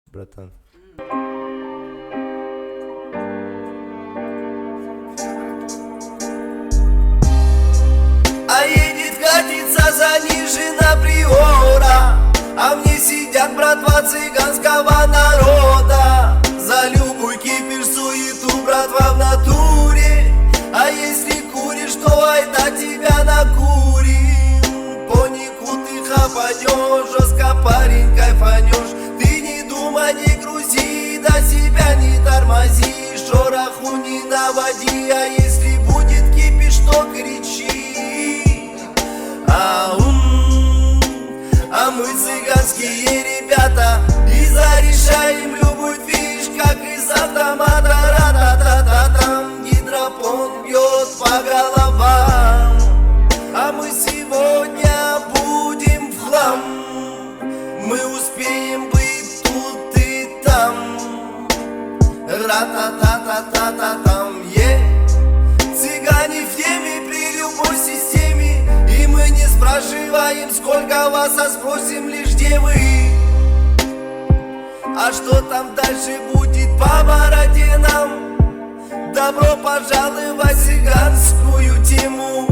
братан. А едет, катится занижена приора, а в ней сидят братва цыганского народа. За любой кипиш, суету, братва, в натуре. А если куришь, то айда тебя накурим. По нику ты хапанешь, жестко, парень, кайфанешь. Ты не думай, не грузи, до себя не тормози. Шороху не наводи, а если будет кипиш, то кричи. А мы цыганские ребята, и зарешаем любую движ, как из автомата. Ра-та-та-та-та-там, гидропон бьет по головам. А мы сегодня будем в хлам. Мы успеем быть тут и там. Ра-та-та-та-та-та-там, цыгане в теме при любой системе. И мы не спрашиваем, сколько вас, а спросим лишь, где вы. А что там дальше будет по бороде нам? Добро пожаловать в цыганскую тему.